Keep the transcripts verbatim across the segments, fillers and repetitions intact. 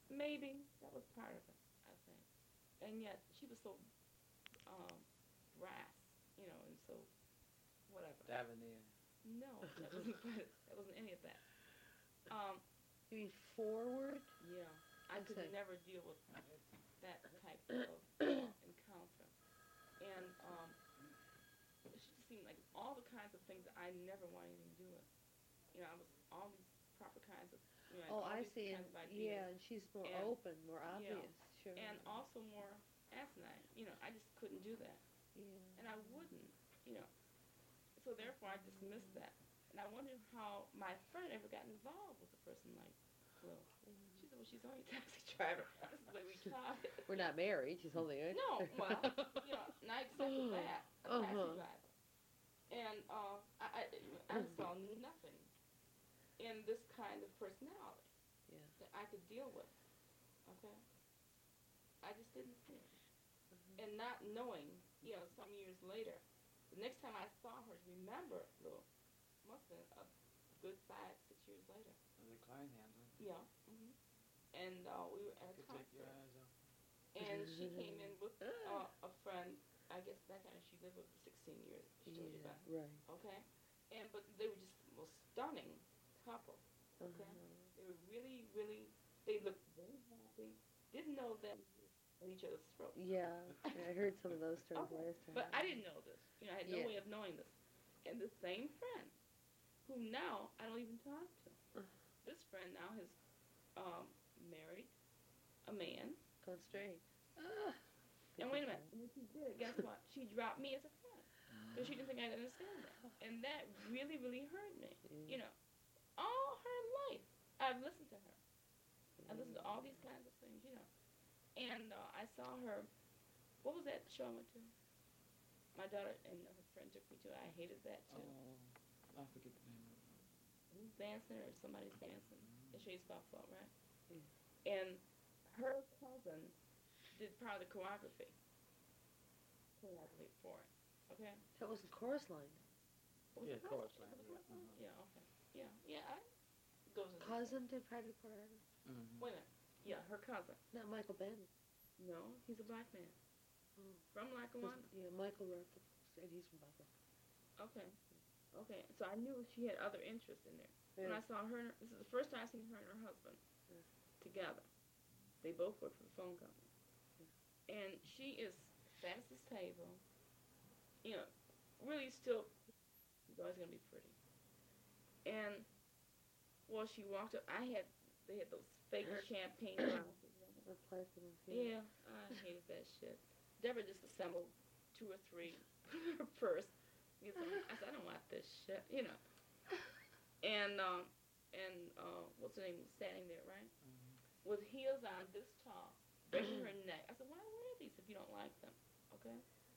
maybe that was part of it, I think. And yet she was so um, brass, you know, and so whatever. Debonair. No, that wasn't that wasn't any of that. Um, You mean forward? yeah, I could Okay. never deal with that type of uh, encounter, and um, she just seemed like all the kinds of things that I never wanted to do with. You know, I was all these proper kinds of, you know, I had Oh, all I these see. And kinds of ideas, yeah, and she's more and open, more yeah, obvious. Sure. and also more asinine. You know, I just couldn't do that, Yeah. and I wouldn't. You know, so therefore I dismissed that, and I wondered how my friend ever got involved with a person like Lou. She said, "Well, she's only a taxi driver. This is the way we talk." We're not married. She's only a. No, well, you know, and I accepted that, a Uh taxi huh. driver, and uh, I, I I saw nothing in this kind of personality Yeah. that I could deal with. Okay, I just didn't see it. And not knowing, you know, some years later, the next time I saw her, remember, Lou, must have been a good five, six years later. The client handler. Yeah. hmm And uh, we were at a Could take your concert, eyes off. and she came in with uh, a friend. I guess that kind of she lived with for sixteen years. She told you Yeah. about. Right. Okay, and but they were just the most stunning couple. Okay, Uh-huh. they were really, really. They looked very happy. Didn't know them at each other's throats. Yeah. I heard some of those stories Okay, last time. but I didn't know this. You know, I had no Yeah. way of knowing this. And the same friend, who now I don't even talk to. Uh, This friend now has um, married a man. Gone straight. Ah. And wait a minute, when she did, guess what? She dropped me as a friend because she didn't think I'd understand that, and that really, really hurt me. You know, all her life I've listened to her. I listened to all these kinds of things, you know. And uh, I saw her. What was that show I went to? My daughter and her friend took me to. I hated that too. Oh, I forget the name of Who's dancing or somebody's dancing? It shows Buffalo, right? Yeah. And her cousin did part of the choreography. Choreography for it. Okay. That was the chorus line. Was Yeah, it chorus Was line, it yeah. chorus line? Mhm. Yeah. Okay. Yeah. Yeah. I goes in. Cousin did part of the choreography. it. Mm-hmm. Wait a minute. Yeah, her cousin. Not Michael Bennett. No, he's a black man Oh. from 'Cause, Lackawanna. yeah, Michael wrote the, said he's from Buffalo. Okay. Okay. So I knew she had other interests in there. When Yeah. I saw her, and her- this is the first time I seen her and her husband Yeah. together. They both work for the phone company, and she is fat as this table. You know, really still, she's always gonna be pretty. And well, she walked up. I had they had those fake champagne glasses. The plastic ones, Yeah, I hated that shit. Deborah just assembled two or three in her purse. Get some- I said, I don't want this shit, you know. And um, and uh, what's her name was standing there, right, Mm-hmm. with heels on this tall, breaking her neck. I said, why wear these if you don't like them? Okay.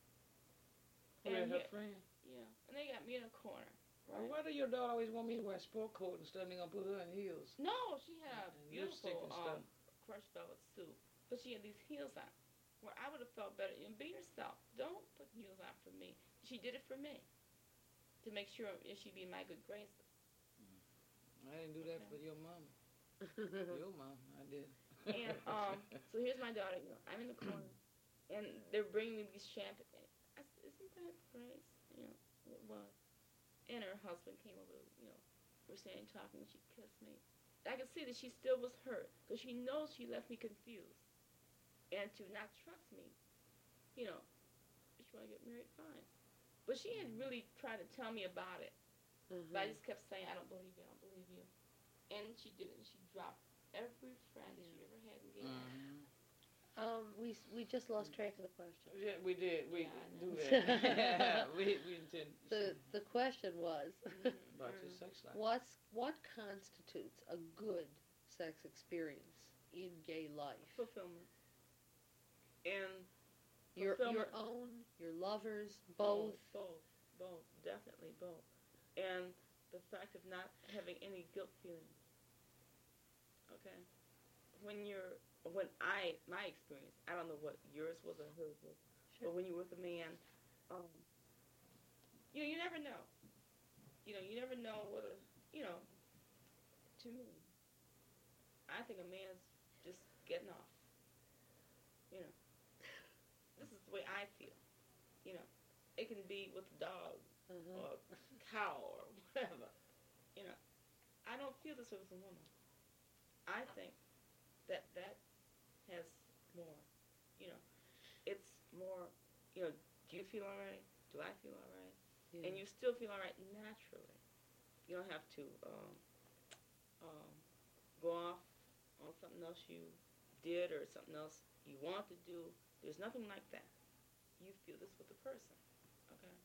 Who had And her here- friend? yeah, and they got me in a corner. Well, Right? why do your daughter always want me to wear a sport coat instead of they gonna put her in heels? No, she had a And lipstick beautiful and stuff. um, crushed velvet suit, but she had these heels on. Where I would have felt better, and be yourself. Don't put heels on for me. She did it for me to make sure she'd be in my good graces. I didn't do that Okay. for your mom. yeah. Your mom, I did. And um, so here's my daughter. You know, I'm in the corner, and they're bringing me these champagne. I said, "Isn't that Grace?" You know, it was. And her husband came over. You know, we're standing talking, and she kissed me. I could see that she still was hurt because she knows she left me confused, and to not trust me. You know, if you want to get married, fine. But she had really tried to tell me about it. But I Uh-huh. just kept saying, I don't believe you, I don't believe you. And she did it, and she dropped every friend that she ever had in Gay. Mm-hmm. Um, we s- we just lost track of the question. Yeah, we did. We Yeah, I do know. that. we we intend The the question was, about your sex life. what's what constitutes a good sex experience in gay life? Fulfillment. And Your your fulfillment. own, your lovers, Oh, both. both. Both. Definitely both. And the fact of not having any guilt feelings. Okay? When you're, when I, my experience, I don't know what yours was or hers was, Sure. but when you're with a man, um, you know, you never know. You know, you never know whether, you know, to me, I think a man's just getting off. You know, this is the way I feel. You know, it can be with a dog Uh-huh. or a cow or whatever. You know, I don't feel this way with a woman. I think that that has more. You know, it's more. You know, do you feel all right? Do I feel all right? Yeah. And you still feel all right naturally. You don't have to um, um, go off on something else you did or something else you want to do. There's nothing like that. You feel this with the person. Okay.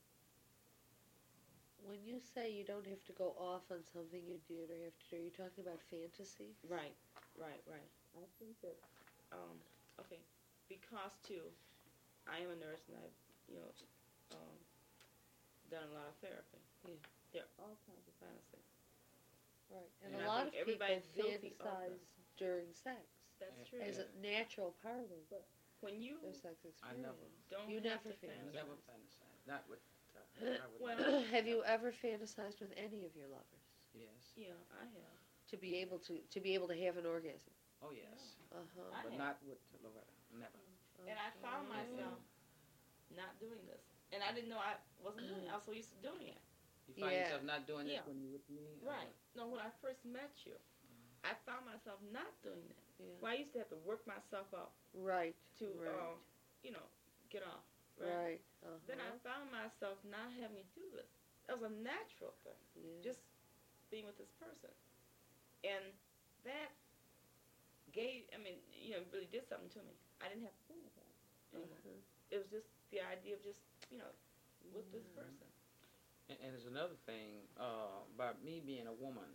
When you say you don't have to go off on something you did or have to do, are you talking about fantasy? Right, right, right. I think that, um, okay, because too, I am a nurse and I've, you know, um, done a lot of therapy. Yeah. There are all kinds of fantasies. Right. And, And a I lot of think people everybody's guilty of fantasize during sex That's true. as a natural part of When you their sex I experience. never, don't You have never to fantasize. never fantasize. fantasized. Not with. Uh, not with Well- my- Have you ever fantasized with any of your lovers Yes. Yeah, I have. to be able to to be able to have an orgasm? Oh yes. Uh huh. I But have. not with Loretta. Never. And I found myself not doing this. And I didn't know I wasn't doing it. I was so used to doing it. You find Yeah. yourself not doing Yeah. this when you're with me. or Right. No, when I first met you, I found myself not doing that. Yeah. Well, I used to have to work myself up Right. to, Right. um, you know, get off. Right. Right. Uh-huh. Then I found myself not having to do this. That was a natural thing. yeah. Just being with this person. And that gave, I mean, you know, really did something to me. I didn't have to think about it anymore. Uh-huh. It was just the idea of just, you know, with this Yeah. person. And, and there's another thing uh, about me being a woman.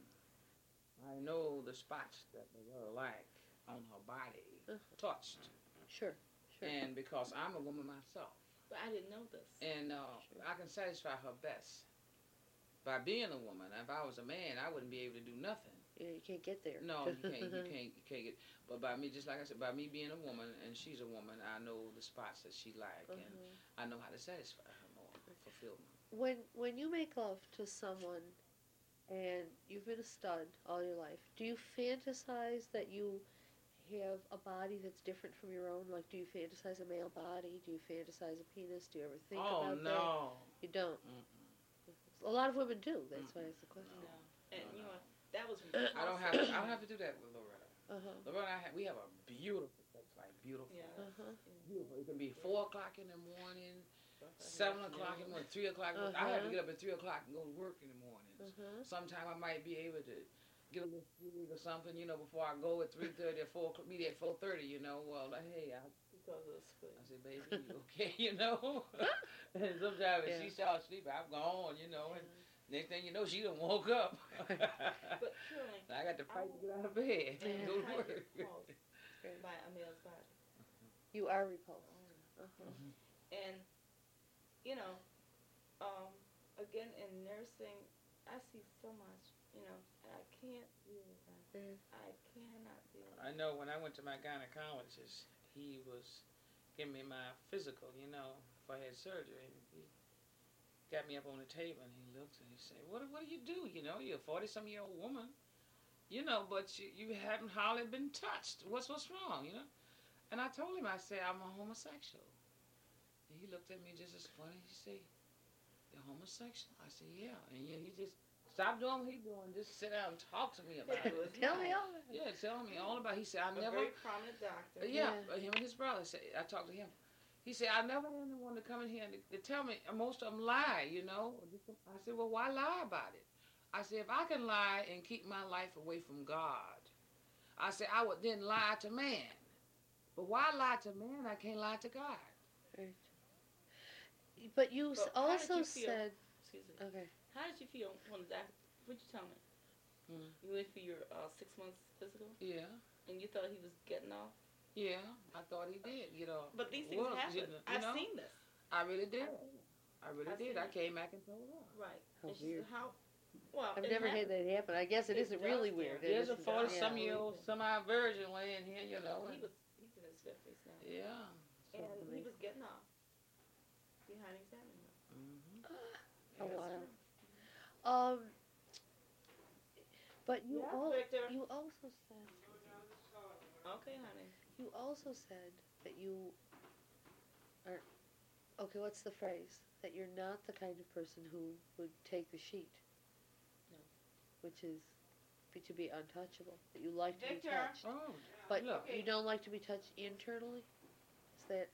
I know the spots that Loretta like on her body Uh-huh. touched, Sure. Sure. and because I'm a woman myself, But I didn't know this. and uh, I can satisfy her best by being a woman. If I was a man, I wouldn't be able to do nothing. yeah, you can't get there. No, you can't. You can't. You can't get. But by me, just like I said, by me being a woman and she's a woman, I know the spots that she like, and Uh-huh. I know how to satisfy her more, fulfill me. When when you make love to someone and you've been a stud all your life, do you fantasize that you have a body that's different from your own? Like, do you fantasize a male body? Do you fantasize a penis? Do you ever think oh about that? no! You don't. Mm-mm. A lot of women do. That's why it's the question. No. And, you know, that was I don't have. To, I don't have to do that with Loretta. Uh huh. Loretta, I have, we have a beautiful sex life. Beautiful. Yeah. Uh huh. Beautiful. It can be four o'clock in the morning, seven o'clock in the morning, three o'clock. I have to Uh-huh. get up at three o'clock and go to work in the mornings. Uh huh. Sometime I might be able to get a little food or something, you know, before I go at three thirty or four o'clock. Be there at four thirty, you know. Well, like, hey, I, Because of the split. I said, baby, you okay, you know. And sometimes Yeah. if she starts sleeping, I'm gone, you know. And next thing you know, she done woke up. But truly, I got to fight to get out of bed. Yeah. Go to I work. get repulsed by a male's body. You are repulsed. Uh huh. And, you know, um, again, in nursing, I see so much, you know, and I can't deal with that. Mm. I cannot deal with I know when I went to my gynecologist, he was giving me my physical, you know, if I had surgery. And he got me up on the table and he looked and he said, what, what do you do? You know, you're a forty-some-year-old woman, you know, but you, you haven't hardly been touched. What's, what's wrong, you know? And I told him, I said, I'm a homosexual. And he looked at me just as funny. He said, you're homosexual? I said, yeah. And yeah, he just stopped doing what he doing. Just sit down and talk to me about it. it. Tell me all that. Yeah, telling me all about it. He said, I A never... very prominent doctor. Yeah, Yeah. but him and his brother said, I talked to him. He said, I never had anyone to come in here and to, to tell me, and most of them lie, you know. I said, well, why lie about it? I said, if I can lie and keep my life away from God, I said, I would then lie to man. But why lie to man? I can't lie to God. Right. But you s But how did also you feel? said, Excuse me. okay. How did you feel when the doctor, what'd you tell me? Hmm. You went for your uh, six months physical, Yeah, and you thought he was getting off? yeah, I thought he did, you know. But these things Well, happen. you know, I've you know, seen this. I really did. I've seen it. I really I've did. seen I it. came back and told her. Right. How and she weird. said, how, well, I've it never had happened. that happen. I guess it It isn't does really there. weird. It There's a isn't- forty-some-year-old, Yeah. semi-virgin laying here, you know. He And, was, he's in his fifties now. yeah. And he amazing. was getting off behind examining room. Mm-hmm. Oh, That's wow. true. Um, but you Yeah, al- Victor. you also said Okay, honey. You also said that you are, okay, what's the phrase? That you're not the kind of person who would take the sheet. No. Which is be, to be untouchable. That you like to Victor. be touched. Oh, But look. you don't like to be touched internally? Is that...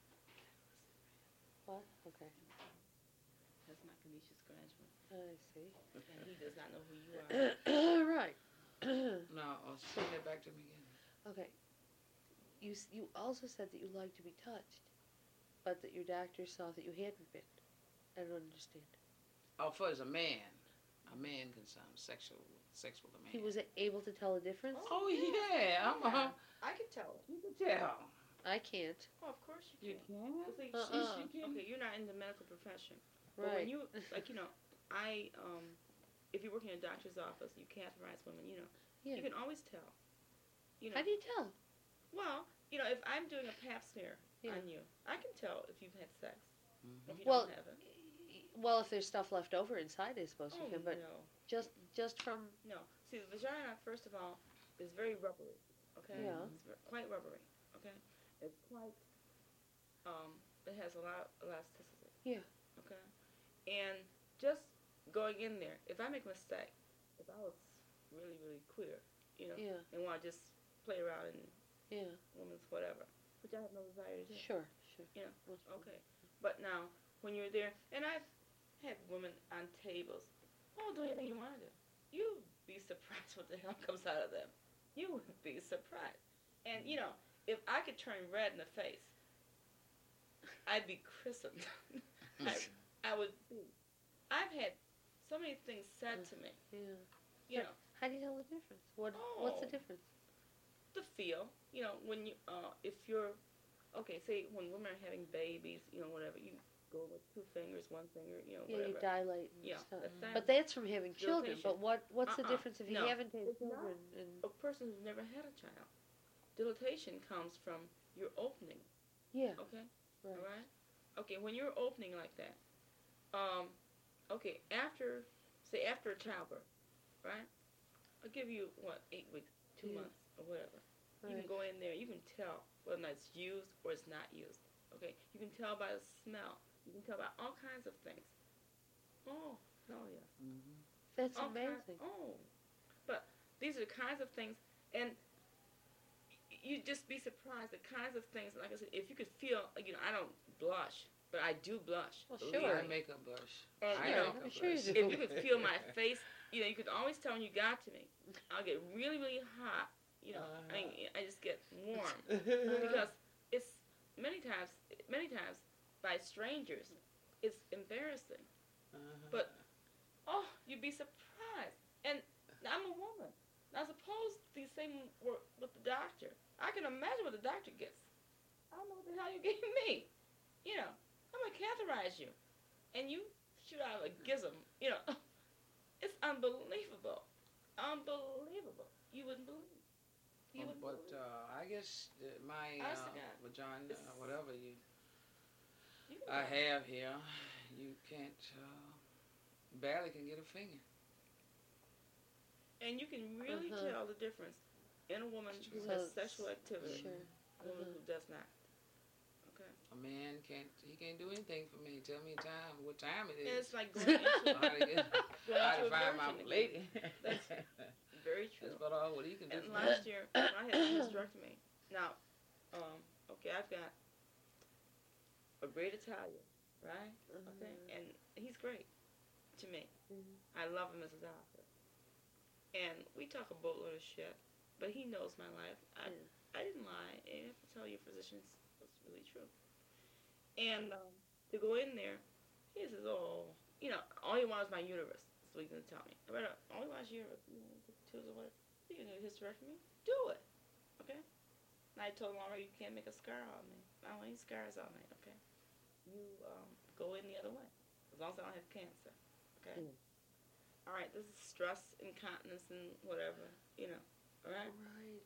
What? Okay. That's my Kanisha's grandson. I see. And he does not know who you are. Right. No, oh, send that back to me again. Okay. You s- you also said that you like to be touched, but that your doctor saw that you hadn't been. I don't understand. Oh, for as a man, a man can sound sexual, sex with a man. He was able to tell the difference? Oh yeah, I'm a. I can tell. You can tell. I can't. Oh, of course you You can. can. See, Uh-uh. she's- she can. Okay, you're not in the medical profession. But Right. when you, like, you know, I, um, if you work in a doctor's office, you catheterize women, you know, Yeah. you can always tell. You know, How do you tell? well, you know, if I'm doing a pap smear Yeah. on you, I can tell if you've had sex. Mhm. If you Well, don't have it. Well, if there's stuff left over inside, I suppose you Oh, can. But no. just just from No. See, the vagina, first of all, is very rubbery. Okay? Yeah. It's ver- quite rubbery. Okay? It's quite, um, it has a lot of elasticity. Yeah. Okay? And just going in there, if I make a mistake, if I was really, really queer, you know, yeah and want to just play around in yeah women's whatever, which I have no desire to do. sure sure Yeah. Most people. Okay. But now, when you're there, and I've had women on tables, oh, do anything you want to do. You'd be surprised what the hell comes out of them. You would be surprised. And, you know, if I could turn red in the face, I'd be christened. I, I would be. I've had so many things said to me, Yeah. you know, How do you tell the difference? What What's the Oh. difference? the feel, you know, when you, uh, if you're, okay, say when women are having babies, you know, whatever, you go with two fingers, one finger, you know, Yeah, you whatever. dilate and Yeah, stuff. that's that. But that's from having children. Dilatation. But what What's the Uh-uh. difference if you No. haven't had It's not. children? And A person who's never had a child. Dilatation comes from your opening, yeah, okay? right. All right? Okay, when you're opening like that, um, okay, after, say after a childbirth, right? I'll give you, what, eight weeks, two Yeah. months, or whatever. You Right. can go in there, you can tell whether or not it's used or it's not used, okay? You can tell by the smell. You can tell by all kinds of things. Oh, hell yeah. Mhm. That's All ki- amazing. oh, but these are the kinds of things, and y- you'd just be surprised the kinds of things. Like I said, if you could feel, you know, I don't blush, but I do blush. Well, believe sure. I me. make a blush. And, I you know, make a I'm sure you blush. do. If you could feel my face, you know, you could always tell when you got to me. I'll get really, really hot. You know, I, I just get warm because it's many times, many times by strangers, it's embarrassing. Uh-huh. But oh, you'd be surprised. And I'm a woman. Now suppose these same were with the doctor. I can imagine what the doctor gets. I don't know what the hell you gave me. You know, I'm gonna catheterize you, and you shoot out a gizm. You know, it's unbelievable, unbelievable. You wouldn't believe. You Um, wouldn't but believe. uh, I guess that my Honest uh, to God. vagina, It's- uh, whatever you You can I tell. have here, you can't uh, barely can get a finger. And you can really Uh-huh. tell the difference in a woman who So has it's- sexual activity Sure. and a woman Uh-huh. who does not. Okay. A man can't he can't do anything for me. Tell me time, what time it And is. it's like going into, How to get, going how into to a find my virgin again. lady. That's very true. That's about all what he can do And for me. last year, when I had a hysterectomy. Now, um, okay, I've got a great Italian, right? Okay, Uh-huh. and he's great to me. Mhm. I love him as a doctor, and we talk a boatload of shit. But he knows my life. I, Yeah. I didn't lie, and you have to tell your physicians what's really true. And um, to go in there, he says, "Oh, you know, all he wants is my uterus." So he's gonna tell me. I better, all he wants is uterus, you know, the tubes or whatever. You can do a hysterectomy. Do it, okay? And I told him already, you can't make a scar on me. I don't want any scars on me, okay? You um, go in the other way, as long as I don't have cancer, okay? Mm. All right, this is stress, incontinence, and whatever, you know, all right? Right.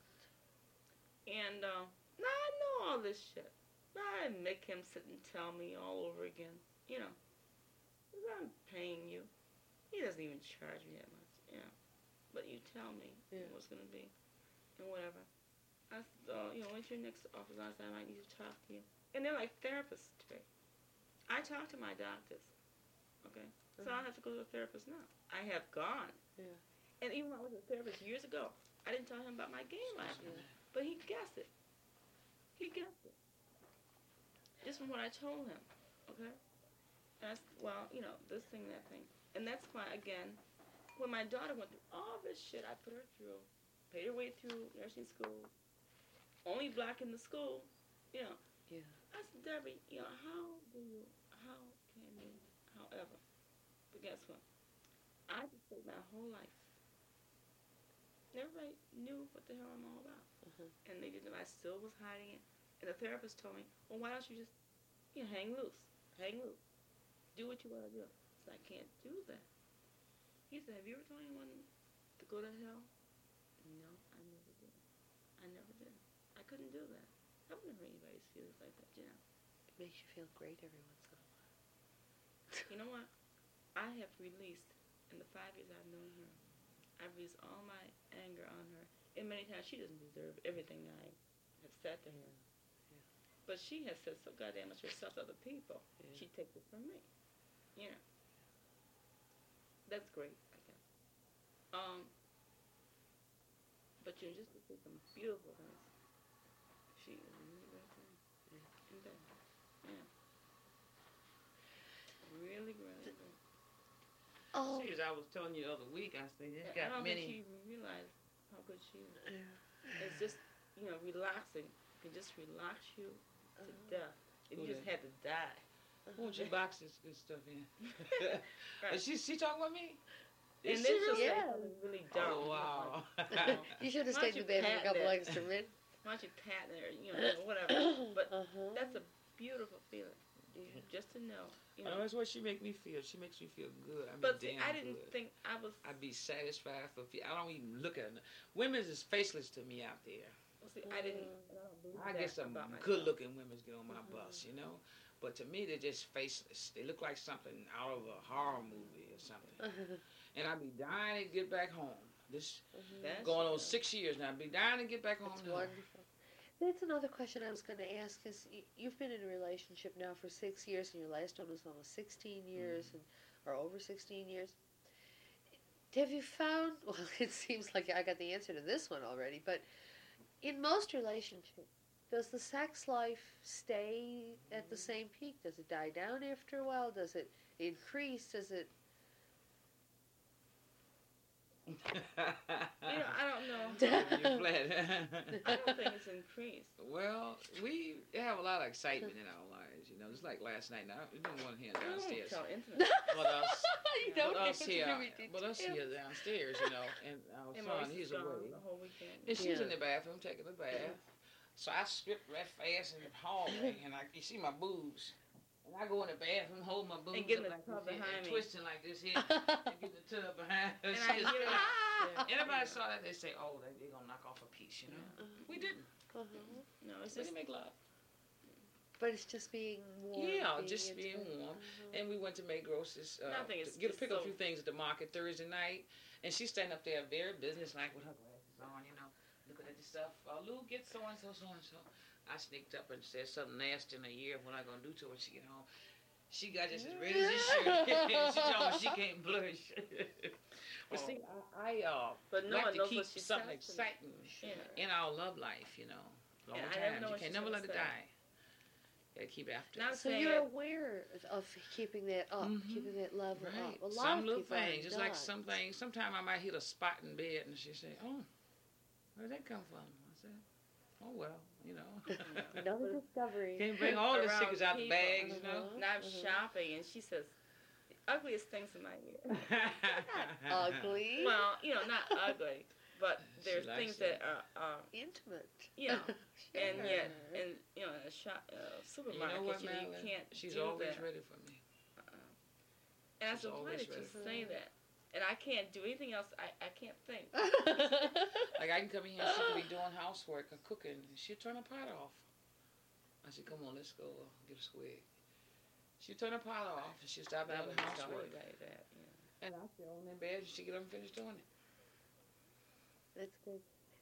And um, now I know all this shit. Now I make him sit and tell me all over again, you know. 'Cause I'm paying you. He doesn't even charge me that much, you know. But you tell me Yeah. what's gonna be, and whatever. I said, oh, you know, when's your next office hours? I might need to talk to you. And they're like therapists to me. I talk to my doctors, okay? So I don't have to go to a therapist now. I have gone. Yeah. And even when I was a therapist years ago, I didn't tell him about my game life. Yeah. But he guessed it. He guessed it. Just from what I told him, okay? And I said, well, you know, this thing, that thing. And that's why, again, when my daughter went through all this shit I put her through, paid her way through nursing school, only black in the school, you know. Yeah. I said, Debbie, you know, how do you, how can you, however. But guess what? I just spent my whole life. Everybody knew what the hell I'm all about. Uh-huh. And they didn't know I still was hiding it. And the therapist told me, well, why don't you just, you know, hang loose. Hang loose. Do what you want to do. So I can't do that. He said, have you ever told anyone to go to hell? No, I never did. I never did. I couldn't do that. I wouldn't hurt anybody's feelings like that, you know. It makes you feel great every once in a while. You know what? I have released, in the five years I've known her, I've released all my anger on her. And many times she doesn't deserve everything I have said to her. Yeah. But she has said so goddamn much herself to other people. Yeah. She takes it from me. You know. That's great, I guess. Um, but you know, just to see some beautiful things. She is really great thing. Yeah. In bed. Yeah. Really, really great. Oh. She, as I was telling you the other week, I said, it's I got don't think many. she even realized how good she is. Yeah. It's just, you know, relaxing. It can just relax you to Uh-huh. death. If you Who just that? had to die. Who would you box this good stuff in? Right. Is she, she talking about me? And Is then she she'll really? say Yeah. something really dumb. Oh, wow. You should have Why stayed in don't the bed you for a pat couple that? extra minutes. Why don't you pat her, you know, whatever. But Uh-huh. that's a beautiful feeling. Yeah. Just to know, you Oh, know. that's what she make me feel. She makes me feel good. I mean, But see, damn I didn't good. think I was. I'd be satisfied for. I don't even look at them. Women's is faceless to me out there. Well, see, I didn't. and I don't believe I that get some about myself. good-looking women get on my Mhm. bus, you know. But to me, they're just faceless. They look like something out of a horror movie or something. Uh-huh. And I'd be dying to get back home. This That's going on true. six years now. I'd be dying to get back home. That's to her. wonderful. That's another question I was going to ask is y- you've been in a relationship now for six years and your last one was almost sixteen years and or over sixteen years. Have you found, well, it seems like I got the answer to this one already, but in most relationships, does the sex life stay at the same peak? Does it die down after a while? Does it increase? Does it? You know, I don't know. You're flat. I don't think it's increased. Well, we have a lot of excitement in our lives, you know. Just like last night. Now, we don't want to hear I don't downstairs. tell intimate. But us, You don't but have us to here, give me but us details. here downstairs, you know, and our And son, Maurice he's is gone away. the whole weekend. And she's Yeah. in the bathroom taking a bath. So I stripped right fast in the hallway, and I, you see my boobs. And I go in the bathroom, hold my boobs And get in up the like tub this here, behind and me. twisting like this here, and get in the tub behind her. And I She's- get it. Anybody saw that, they say, oh, they, they're going to knock off a piece, you know. We didn't. Uh-huh. No, it's We just didn't make love. But it's just being warm. Yeah, just being intimate. warm. Uh-huh. And we went to make groceries, uh, Nothing to is get a just pick up a so- few things at the market Thursday night. And she's standing up there very businesslike with her glasses on, you know, looking at the stuff. Uh, Lou, get so-and-so, so-and-so. I sneaked up and said something nasty in her ear. What I going to do to her when she get home? She got just as red as this shirt. She told me she can't blush. But see, I, I uh, But no like one to knows keep what she something says to me. exciting Yeah. in our love life, you know, long Yeah, I never time. know You what can she's never gonna let it say. die. You gotta keep after it. Not So saying you're it. aware of keeping that up, Mhm. keeping that level Right. up. A lot Some of little people are things, just like not. some things. Sometimes I might hit a spot in bed, and she say, "Oh, where did that come from?" I said, "Oh well, you know." Another discovery. Can't bring all the Around secrets out the people. bags, you know. Uh-huh. And I'm Mhm. shopping, and she says, the ugliest things in my ear. Ugly. Well, you know, not ugly, but She there's likes things that. that are, uh, Intimate. you know, and Sure. yet, in you know, in a shop, uh, You supermarket, know what, you, know, you Madeline? can't She's do always that. ready for me. Uh-uh. And I She's said, why always did you ready. say that? And I can't do anything else. I, I can't think. Like I can come in here and she could be doing housework or cooking, and she'll turn her pot off. I said, "Come on, let's go get a swig." She'll turn her pot off, and she'll stop I doing wouldn't tell housework. anybody that. You know. And I sit on in bed, and she get up and finish doing it. That's good.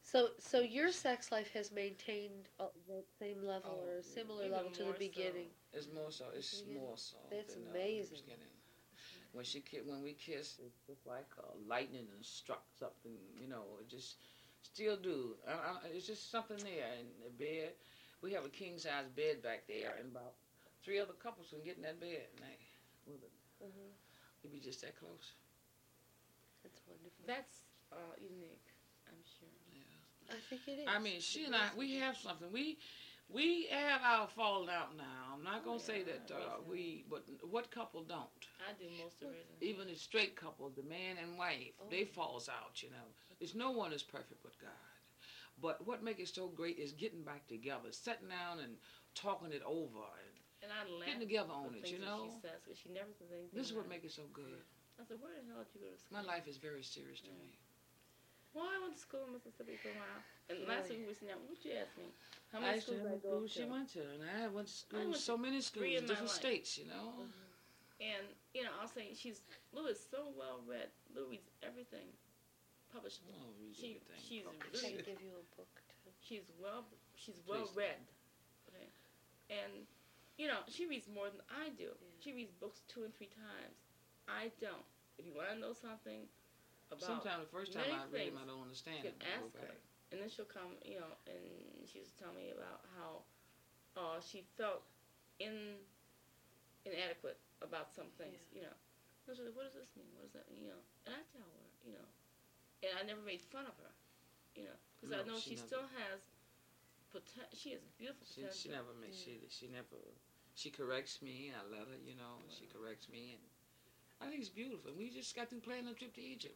So, so your sex life has maintained uh, that same level Oh, or a yeah. similar Even level to the more so. beginning. It's more so. It's Beginning. more so. That's than, uh, amazing. beginning. When she ki- when we kiss, it's just like uh, lightning and struck something. You know, it just still do. I, I, it's just something there in the bed. We have a king size bed back there, and about three other couples can get in that bed, and they, well, Uh-huh. we be just that close. That's wonderful. That's uh, unique, I'm sure. I think it is. I mean, she and I, we have something. We we have our falling out now. I'm not Oh, gonna say yeah, that uh, recently. we, but what couple don't? I do most of it. Even the straight couple, the man and wife, Oh. they falls out. You know, there's no one is perfect but God. But what makes it so great is getting back together, sitting down and talking it over, and And I laugh getting together at on the it. things You that know, she says, 'cause she never says anything. this is what right. makes it so good. I said, where the hell did you go to school? My life is very serious to Yeah. me. Well, I went to school in Mississippi for a while. And last week we was saying, what'd you ask me? How I many used to schools know I the go school up she to? went to, and I went to school, went so many three schools, in my different life. states. You know. And, you know, I'll say she's, Lou is so well read. Lou reads everything. Published. Oh, read She, everything. she's I really, can give you a book too. she's well, she's well Please. read. Okay. And, you know, she reads more than I do. Yeah. She reads books two and three times. I don't. If you want to know something about, Sometimes the first time many I read them, things, I don't understand you it. can I go ask her. back. And then she'll come, you know, and she was telling me about how uh, she felt in inadequate about some things, you know. And she's like, what does this mean? What does that mean? You know. And I tell her, you know. And I never made fun of her, you know, because I No, know she she never- still has potential. She has beautiful She, potential. she never makes she she never she corrects me. I let her, you know. She corrects me, and I think it's beautiful. We just got through planning a trip to Egypt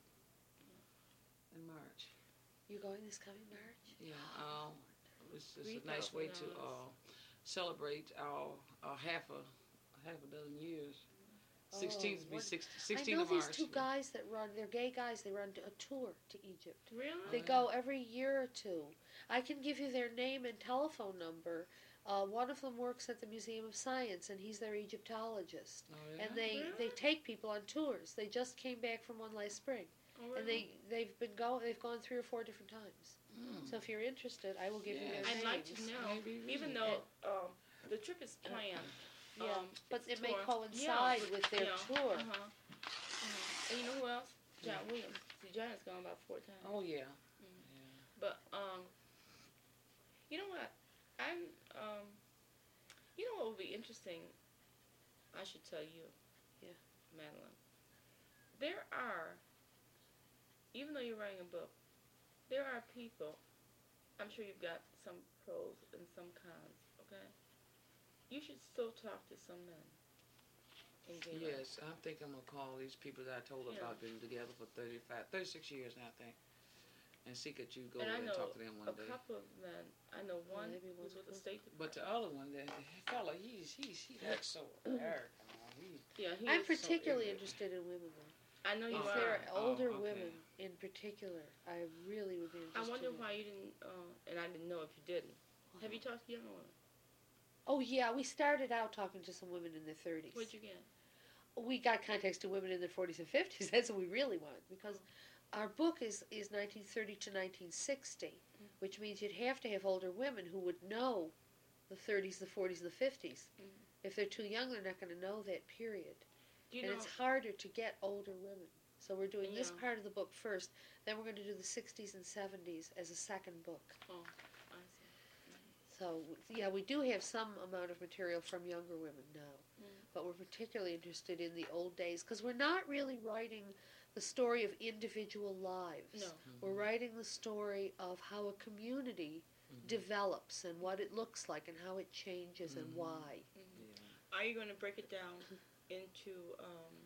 in March. You going this coming March? Yeah, um, it's, it's Three a nice way to thousand uh, dollars. celebrate our, our half a half a dozen years. Oh, Sixteenth will be what- six, I sixteen know of these March. two guys that run. They're gay guys. They run a tour to Egypt. Really? They yeah. go every year or two. I can give you their name and telephone number. Uh, one of them works at the Museum of Science, and he's their Egyptologist. Oh, yeah? And they, Really? they take people on tours. They just came back from one last spring, Oh, and really? they they've been go they've gone three or four different times. Mm. So if you're interested, I will give you their Yes. names. I'd like to know, Maybe we even should. though um, the trip is planned. Yeah, um, but it's it may tour. coincide Yeah, with their yeah, tour. Uh-huh. uh-huh. And you know who else? John Williams. See, John has gone about four times. Oh yeah. But um, you know what? I'm um, you know what would be interesting? I should tell you. Yeah. Madeline. There are, even though you're writing a book, there are people. I'm sure you've got some pros and some cons. Okay. You should still talk to some men. In gay life. Yes, I think I'm gonna call these people that I told Yeah. about been together for thirty-five, thirty-six years now, I think, and see could you go And I there and know talk to them one a day. couple of men. I know one maybe who's one with the of State But Department. the other one, the fella, he's he's he acts so arrogant. He, Yeah, he I'm is so particularly ignorant. interested in women, though. I know you If Oh, are. they're Oh, older okay. women in particular, I really would be I interested. wonder in. why you didn't, uh, and I didn't know if you didn't. Have you talked to young women? Oh yeah, we started out talking to some women in their thirties. What'd you get? We got contacts to women in their forties and fifties. That's what we really want, because our book is, is nineteen thirty to nineteen sixty, Mm. which means you'd have to have older women who would know the thirties, the forties, the fifties. Mm. If they're too young, they're not going to know that period. Do you and know? it's harder to get older women. So we're doing this Yeah. part of the book first, then we're going to do the sixties and seventies as a second book. Oh, I see. So, yeah, we do have some amount of material from younger women now. Mm. But we're particularly interested in the old days because we're not really writing the story of individual lives. No. We're writing the story of how a community Mhm. develops and what it looks like and how it changes and Mhm. why. Yeah. Are you going to break it down into um,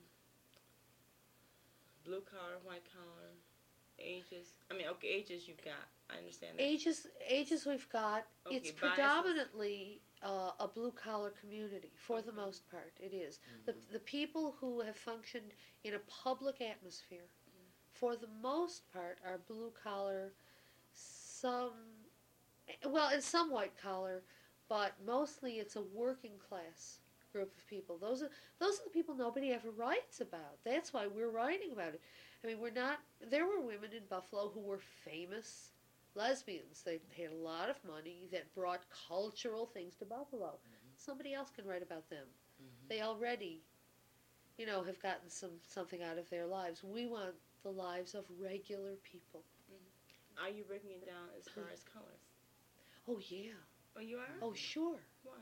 blue collar, white collar, ages? I mean, okay, ages you've got. I understand that. Ages, ages we've got, Okay, it's biases. predominantly uh, a blue collar community for the most part. It is. The, the people who have functioned in a public atmosphere, for the most part, are blue collar, some, well, and some white collar, but mostly it's a working class group of people. Those are those are the people nobody ever writes about. That's why we're writing about it. I mean, we're not. There were women in Buffalo who were famous lesbians. They had a lot of money that brought cultural things to Buffalo. Mm-hmm. Somebody else can write about them. Mm-hmm. They already, you know, have gotten some something out of their lives. We want the lives of regular people. Are you breaking it down as far as colors? Oh yeah. Oh, you are? Oh sure. Why?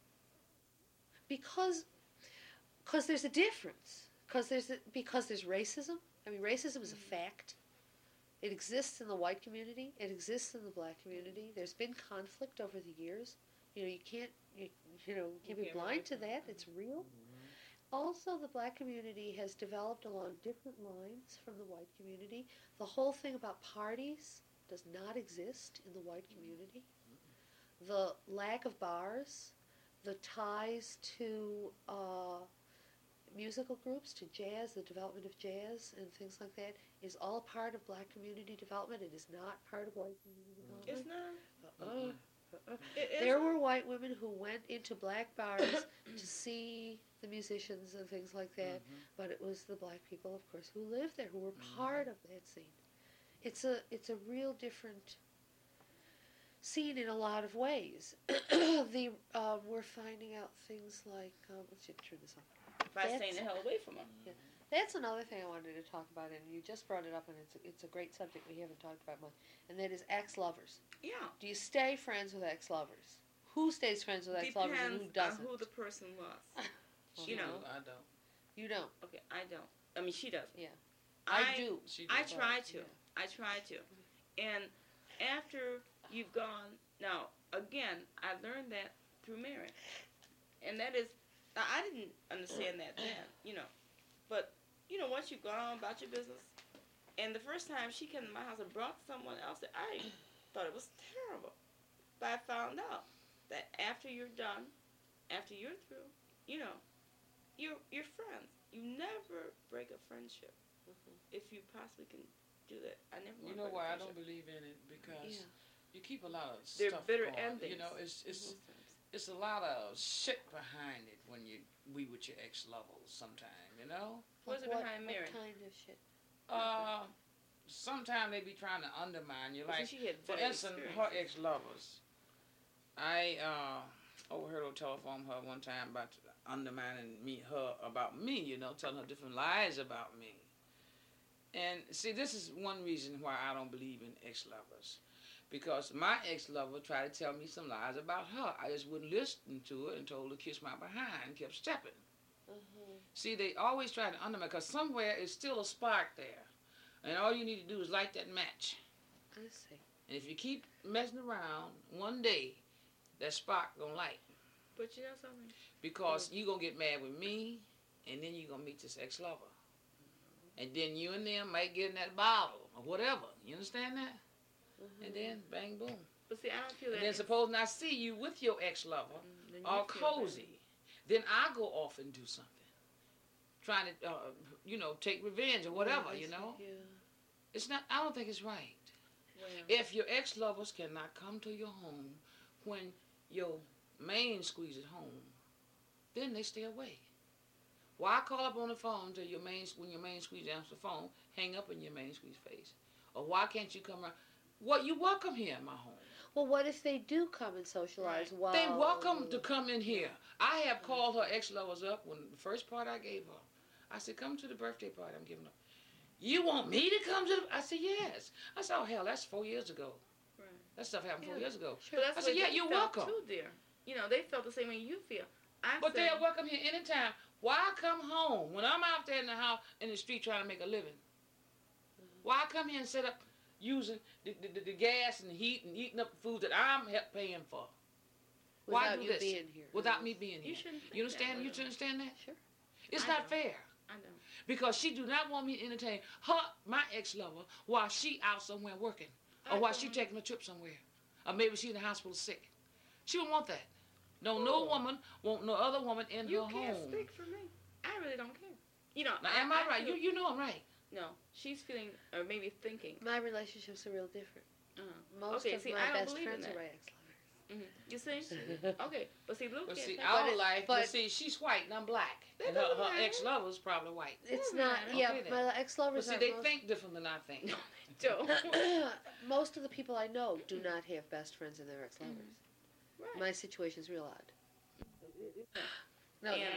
Because, because there's a difference. Because there's a, because there's racism. I mean, racism is a fact. It exists in the white community. It exists in the black community. There's been conflict over the years. You know, you can't you, you know you can't You be can't blind to relate that. It's real. Also, the black community has developed along different lines from the white community. The whole thing about parties does not exist in the white community. The lack of bars, the ties to uh, musical groups, to jazz, the development of jazz and things like that, is all part of black community development. It is not part of white community It's development. not. Uh-uh. Uh-uh. It There isn't. were white women who went into black bars to see the musicians and things like that, Mhm. but it was the black people, of course, who lived there, who were part of that scene. It's a it's a real different scene in a lot of ways. the um, we're finding out things like um, let's just turn this on. By That's- staying the hell away from them. That's another thing I wanted to talk about, and you just brought it up, and it's it's a great subject we haven't talked about much, and that is ex-lovers. Yeah. Do you stay friends with ex-lovers? Who stays friends with ex-lovers and who Depends doesn't? on who the person was. Well, you know. I don't. You don't. Okay, I don't. I mean, she doesn't. Yeah. I, I do. She I does. try to. Yeah. I try to. And after you've gone, now, again, I learned that through marriage. And that is, now, I didn't understand that then, you know. But, you know, once you've gone on about your business, and the first time she came to my house and brought someone else, I thought it was terrible. But I found out that after you're done, after you're through, you know, you're, you're friends. You never break a friendship. If you possibly can do that. I never You want to know break why a I don't friendship. believe in it? Because Yeah. you keep a lot of They're stuff bitter going. endings. You know, it's it's Sometimes. it's a lot of shit behind it when you we with your ex lovers. Sometimes, you know. What's it what, behind what marriage? kind of shit? Uh, sometimes they be trying to undermine you. Well, Like, see, she had for bad instance, her experiences. ex lovers. I uh overheard her telephone her one time about undermining me, her about me. You know, telling her different lies about me. And see, this is one reason why I don't believe in ex-lovers. Because my ex-lover tried to tell me some lies about her. I just wouldn't listen to her and told her to kiss my behind and kept stepping. Uh-huh. See, they always try to undermine, because somewhere is still a spark there. And all you need to do is light that match. I see. And if you keep messing around, one day, that spark gonna light. But you know something? Because you gonna get mad with me, and then you gonna meet this ex-lover. And then you and them might get in that bottle or whatever. You understand that? Uh-huh. And then bang boom. But see, I don't feel that. And then it's- supposing I see you with your ex-lover, Mm, then you all feel bad. cozy, then I go off and do something, trying to, uh, you know, take revenge or whatever. I You see, know, Yeah. it's not. I don't think it's right. Well, If your ex-lovers cannot come to your home when your main squeeze at home, then they stay away. Why call up on the phone to your main when your main squeeze answers the phone, hang up in your main squeeze face, or why can't you come around? What, you welcome here in my home. Well, what if they do come and socialize Right. while They welcome to come in here. I have called her ex-lovers up when the first part I gave her. I said, come to the birthday party I'm giving her. You want me to come to the... I said, yes. I said, oh, hell, that's four years ago. right. That stuff happened four Yeah. years ago. Sure. But that's I the said, way yeah, they you're felt welcome. too, dear. You know, they felt the same way you feel. I'm But saying, they're welcome here anytime. Why come home when I'm out there in the house, in the street trying to make a living? Why come here and set up using the, the, the, the gas and the heat and eating up the food that I'm help paying for? Why without do you this? being here? Without me being you here. shouldn't. Think You understand? That You way. understand that? Sure. It's I not know. fair. I know. Because she do not want me to entertain her, my ex-lover, while she out somewhere working. Or I while don't- she taking a trip somewhere. Or maybe she in the hospital sick. She don't want that. No, no woman want no other woman in You her can't home. speak for me. I really don't care. You know. Now, am I, right? feel- You you know I'm right. No, she's feeling, or maybe thinking. My relationships are real different. Uh, Most Okay, of see, my I don't best believe in friends that. are my ex-lovers. Mm-hmm. You see? Okay, but see, Luke But can't see, take our But it- life, but, but- see, she's white and I'm black. That And her, doesn't her matter. ex-lover's probably white. It's Doesn't not. matter. Yeah, Okay, then. my ex-lovers But see, are they most, think different than I think. Joe. most of the people I know do not have best friends and their ex-lovers. Right. My situation's real odd. No. And-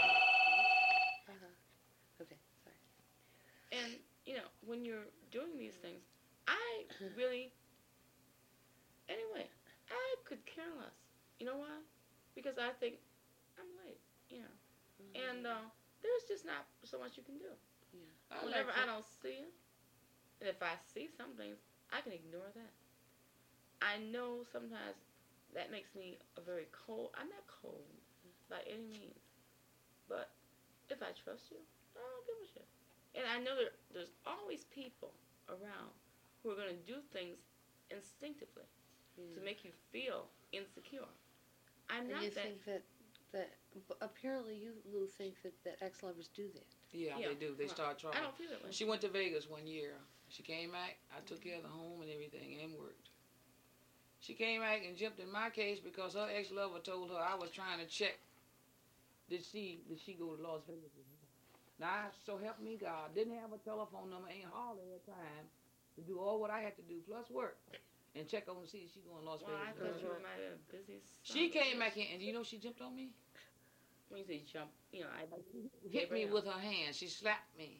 uh-huh. Okay, sorry. And, you know, when you're doing these things, I really, anyway, I could care less. You know why? Because I think I'm late, you know. And uh, there's just not so much you can do. I Whenever like I her. don't see it, and if I see some things, I can ignore that. I know sometimes that makes me a very cold, I'm not cold by any means. But if I trust you, I don't give a shit. And I know there, there's always people around who are going to do things instinctively to make you feel insecure. I'm And not you that. think that that but apparently you, Lou, think that, that ex-lovers do that. Yeah, Yeah, they do. They right. start trouble. I don't feel that way. She went to Vegas one year. She came back. I took care of the home and everything, and it worked. She came back and jumped in my case because her ex-lover told her I was trying to check. Did she did she go to Las Vegas with me? Now, so help me God, didn't have a telephone number, ain't hardly had time to do all what I had to do, plus work, and check on to see if she going to Las Well, I Vegas. thought with you her. were my uh, busy son. She came back in, and you know she jumped on me? When you say jump, you know, I. Hit me with her hand. She slapped me.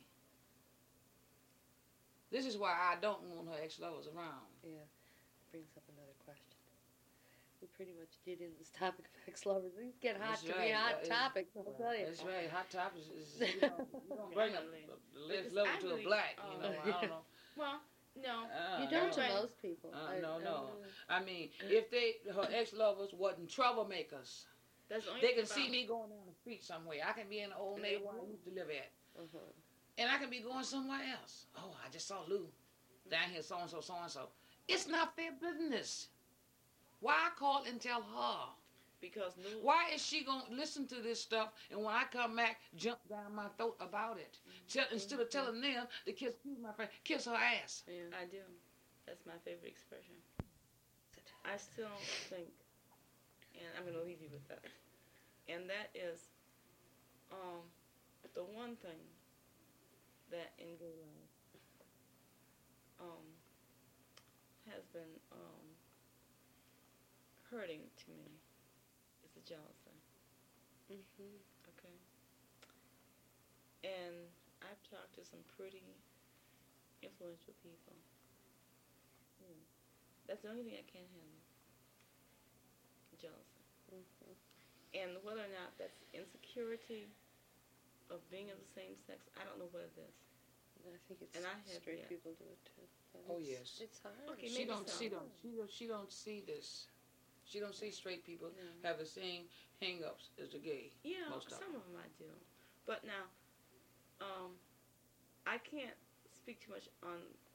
This is why I don't want her ex-lovers around. Yeah, brings up another question. We pretty much did in this topic of ex-lovers. These get hot That's to right. be hot That is- topics, I'll tell you. That's right. Hot topics is, is you don't, you don't bring a, the Because ex-lover I to really- a black. You oh. know, I don't know. Well, no. Uh, You don't no. to Right. most people. Uh, I- no, I no. don't know. I mean, if they her ex-lovers wasn't troublemakers, That's the only they thing can about see me going down the street somewhere. I can be in the old neighborhood I used to live at. Uh-huh. And I can be going somewhere else. Oh, I just saw Lou down here, so and so, so and so. It's not their business. Why call and tell her? Because Lou. Why is she gonna listen to this stuff and when I come back, jump down my throat about it? Tell, instead of telling them to kiss, excuse my friend, kiss her ass. Yeah, I do. That's my favorite expression. I still think, and I'm gonna leave you with that, and that is, um, the one thing that in gay life, um, has been um hurting to me is the jealousy. Mm-hmm. Okay. And I've talked to some pretty influential people. Hmm. That's the only thing I can't handle. Jealousy. Mm-hmm. And whether or not that's insecurity of being of the same sex, I don't know what it is. I think it's And I have- straight yeah. people do it too. But Oh, it's- yes. It's hard. Okay, She maybe don't, so. she don't, she don't, she don't see this. She don't see straight people No. have the same hang-ups as the gay. Yeah, Most of some of them I do. But now, um, I can't speak too much on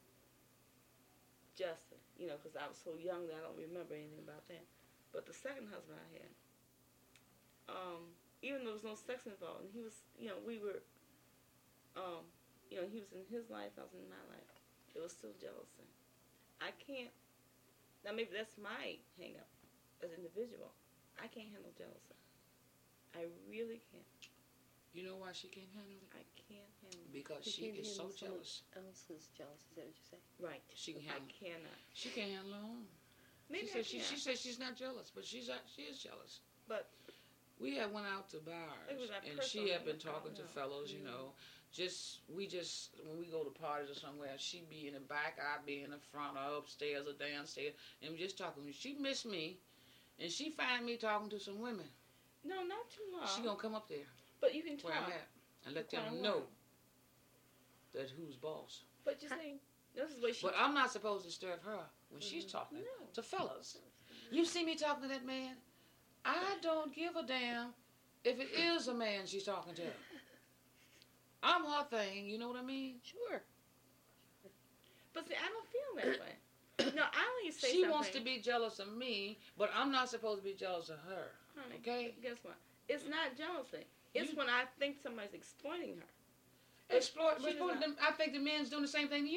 Justin, you know, because I was so young that I don't remember anything about that. But the second husband I had, um, even though there was no sex involved, and he was, you know, we were, um, you know, he was in his life, I was in my life. There was still jealousy. I can't. Now maybe that's my hang-up as an individual. I can't handle jealousy. I really can't. You know why she can't handle it? I can't handle it. Because You she can't is so handle someone jealous. Else's jealous. Is that what you say? Right. She can I handle. cannot. She can't handle her own. Maybe she I says she, can. she says she's not jealous, but she's not, she is jealous. But we had went out to It bars, was our and personal she had been hang-up, I talking to don't know. fellows, you Mhm. know. Just we just when we go to parties or somewhere, she'd be in the back, I'd be in the front, or upstairs or downstairs, and we just talking. She missed me, and she find me talking to some women. no, not too long. She gonna come up there but you can where I'm talk. at and let Quite a them while. know that who's boss. But you see, this is what she. But I'm not supposed to disturb her when she's talking No. to fellas. You see me talking to that man? I don't give a damn if it is a man she's talking to. I'm her thing, you know what I mean? Sure. But see, I don't feel that way. No, I only say She something. wants to be jealous of me, but I'm not supposed to be jealous of her. Honey, Okay? guess what? It's not jealousy. It's You- when I think somebody's exploiting her. Exploit. But She's supposed to, I think the men's doing the same thing to you.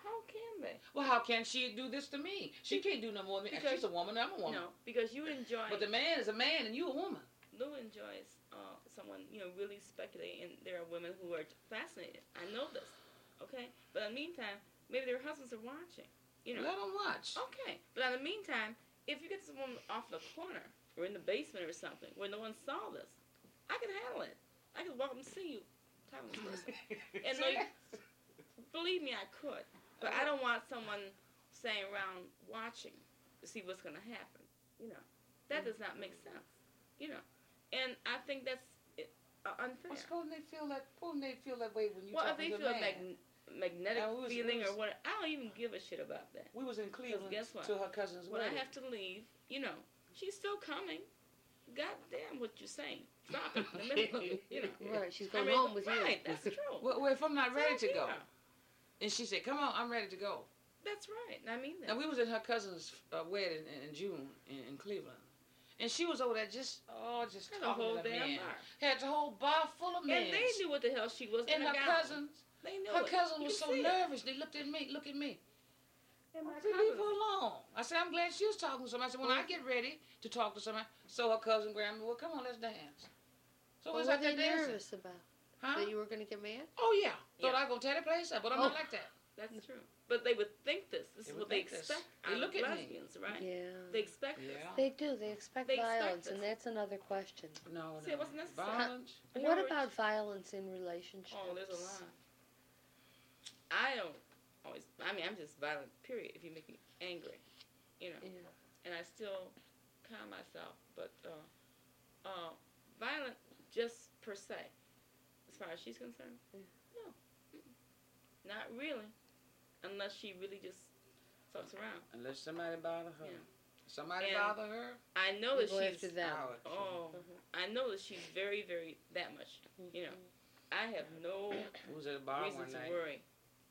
How can they? Well, how can she do this to me? She can't do no more than me. Because- She's a woman, I'm a woman. No, because you enjoy. But the man is a man and you a woman. Lou enjoys uh, someone, you know, really speculating, and there are women who are fascinated. I know this, okay? But in the meantime, maybe their husbands are watching, you know. Let them watch. Okay, but in the meantime, if you get this woman off the corner or in the basement or something where no one saw this, I can handle it. I can welcome to see you, talking to this person. And See? they, believe me, I could. But I don't want someone staying around watching to see what's going to happen. You know, that does not make sense. You know, and I think that's uh, unfair. Well, supposing they feel that, supposing they feel that way when you Well, if talking they to feel a a man. mag- magnetic Now, we was- feeling we or was- what, I don't even give a shit about that. We was in Cleveland guess what? to her cousin's When I wedding. have to leave, you know, she's still coming. God damn what you're saying. Drop it in the middle of it, you know. Right, she's I going mean, home with right, you. that's true. Well, well, if I'm not ready So, to go, yeah, and she said, "Come on, I'm ready to go." That's right, and I mean that. And we was at her cousin's uh, wedding in, in June in, in Cleveland, and she was over there just oh just Had a talking whole to the damn man. bar. Had the whole bar full of men. And they knew what the hell she was And gonna her go. cousins, They knew her it. cousin You was can so see it. nervous. They looked at me, look at me. And my I said, leave her cousins- alone. I said, I'm glad she was talking to somebody. I said, when I get ready to talk to somebody, so her cousin grabbed me, well, come on, let's dance. So What it's were like they that dancing. nervous about? Huh? That you were going to get mad? Oh, yeah. Thought Yeah. I was going to tear the place up, but I'm Oh. not like that. That's true. But they would think this. This They is would what they think this. expect They out look of at me. lesbians, right? Yeah. They expect this. Yeah. They do. They expect They expect violence, this. and that's another question. No, See, no. it wasn't necessary. Violence. In What other words- about violence in relationships? Oh, there's a lot. I don't always. I mean, I'm just violent. Period. If you make me angry, you know, Yeah. and I still calm myself. But uh, uh, violent, just per se, as far as she's concerned, Yeah. no, Mm-mm. not really, unless she really just fucks around. Unless somebody bother her. Yeah. Somebody And- bother her, I know You that go she's. after them. out. Oh, I know that she's very, very that much. You know, I have no We was at a bar reason one to night. worry.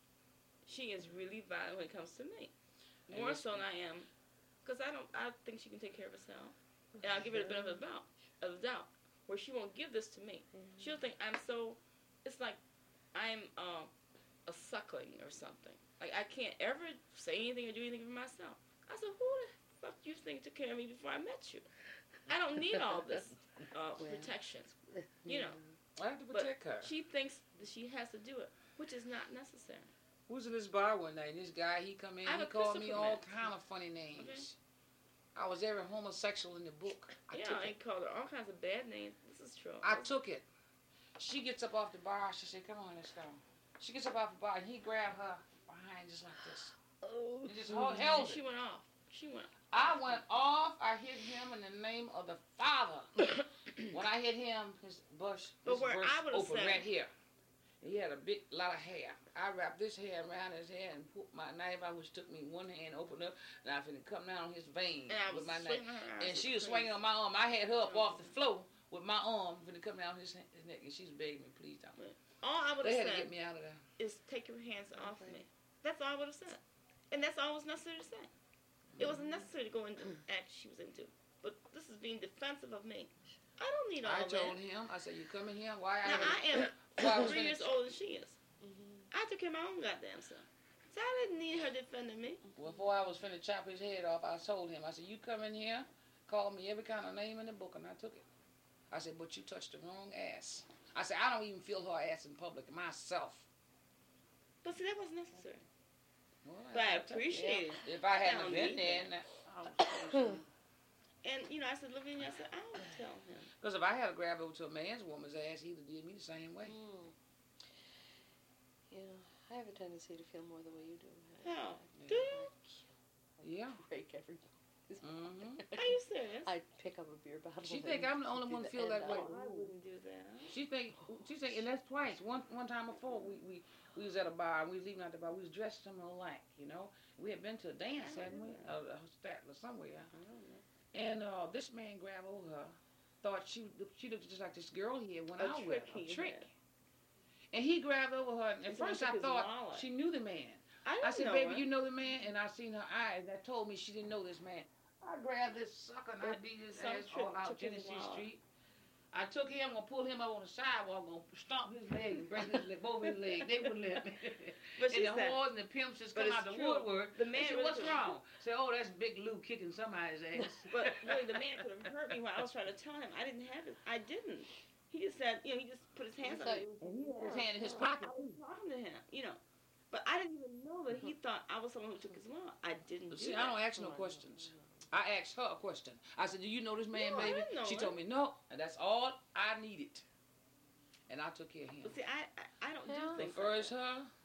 She is really violent when it comes to me, And more this- so than I am, because I don't. I think she can take care of herself, and I'll give her the benefit of the doubt. Of the doubt, where she won't give this to me. She'll think I'm so. It's like I'm uh, a suckling or something. Like I can't ever say anything or do anything for myself. I said, who the fuck you think took care of me before I met you? I don't need all this uh, Well. protection. You know. I have to But protect her. She thinks that she has to do it, which is not necessary. We was at this bar one night, and this guy, he come in, I have he a called pistol me for all that. kind of funny names. I was every homosexual in the book. I yeah, took I it. called her all kinds of bad names. This is true. I took it. She gets up off the bar. She said, come on, let's go. She gets up off the bar, and he grabbed her behind just like this. Oh. He just held, held She it. went off. She went. I went off. I hit him in the name of the Father. When I hit him, his bush, But his where bush I would've opened said- right here. He had a big lot of hair. I wrapped this hair around his hair and put my knife out, which took me one hand, opened up, and I finna come down on his vein And I was with my knife. swinging her around. And she It's was swinging crazy. on my arm. I had her up off the floor with my arm, finna come down his, his neck, and she's begging me, please don't. All I would They have had to said get me out of there. is take your hands off me. That's all I would have said. And that's all it was necessary to say. It wasn't necessary to go into the act she was into. But this is being defensive of me. I don't need all I that. told him, I said, you coming here? Why Now, I am Why I was three finna- years older than she is. I took care of my own goddamn self. So I didn't need her defending me. Before I was finna chop his head off, I told him, I said, you come in here, call me every kind of name in the book, and I took it. I said, but you touched the wrong ass. I said, I don't even feel her ass in public myself. But see, that wasn't necessary. Well, But I took- appreciate it. yeah. If I hadn't don't been need there, that. And, you know, I said, Lavinia, I said, I would tell him. because if I had to grab over to a man's woman's ass, he'd have did me the same way. Mm. Yeah, I have a tendency to feel more the way you do. How? I- Do you? Yeah. break every. Mm-hmm. Are you serious? I pick up a beer bottle. She and think I'm the only do one the feel end that way. out. I wouldn't do that. She think she think, and that's twice. One one time before, we, we we was at a bar and we was leaving out the bar. We was dressed similar alike, you know. We had been to a dance, hadn't we? Uh, uh, Statler somewhere. I don't know. And uh, this man grabbed over her, thought she she looked just like this girl he had went A out with, trick a he trick. had. And he grabbed over her. And at He's gonna first I take his thought wallet. she knew the man. I, I didn't said, know baby, her. you know the man? And I seen her eyes that told me she didn't know this man. I grabbed this sucker and I But beat his some ass trick all out took his Genesee wallet. Street. I took him, gonna pull him up on the sidewalk, gonna stomp his leg and break his leg, both his legs. They wouldn't let me. But she And the said, whores and the pimps just but come it's out the true. woodwork. The They man said, really what's could've- wrong? Say, oh, that's Big Lou kicking somebody's ass. But really, the man could have hurt me when I was trying to tell him I didn't have it. I didn't. He just said, you know, he just put his hands on me. His hand in his pocket. I was talking to him, you know. But I didn't even know that he thought I was someone who took his mom. I didn't do See, that. I don't ask no questions. I asked her a question. I said, do you know this man, No, I baby? didn't know She it. told me, no. And that's all I needed. And I took care of him. But see, I, I, I don't Yeah. do things But like first that. her,